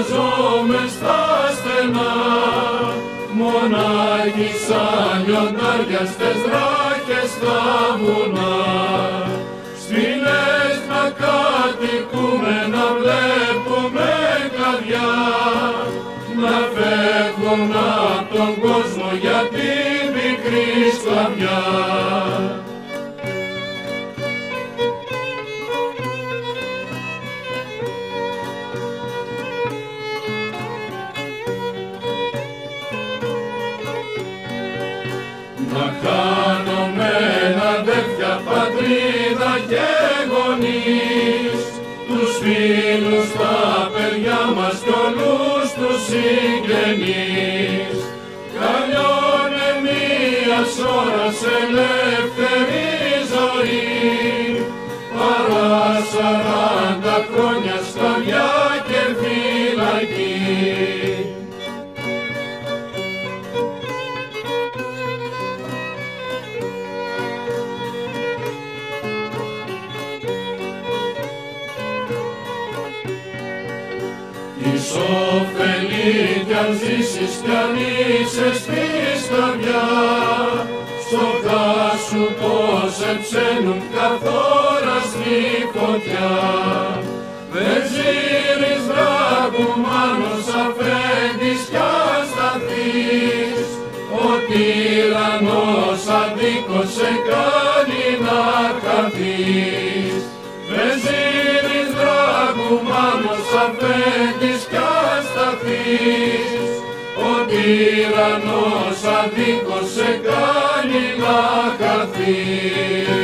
ζω στα στενά, μονάχοι σαν λιοντάρια στες δράχες στα βουνά. Στήλες να κατοικούμε, να βλέπουμε καρδιά, να φεύγουν απ' τον κόσμο για την πικρή σκλαβιά. Να χάνομαι αδέρφια, πατρίδα και γονείς, τους φίλους, τα παιδιά μας κι όλους τους συγγενείς. Καλλιώνε μίας ώρας ελεύθερη ζωή, παρά 40 χρόνια σκλαβιά και φυλακή. Της ωφελεί κι αν ζήσεις κι αν είσαι στη σκλαβιά, στοχά σου πως εψαίνουν καθ' ώρα στη φωτιά. Βεζίρης δραγουμάνος αφέντης κι ασταθής, ο τυραννός αδίκως σε κάνει να χαθείς. Βεζίρης δραγουμάνος αφέντης κι ασταθής, ο τυραννός αδίκως σε κάνει να χαθείς.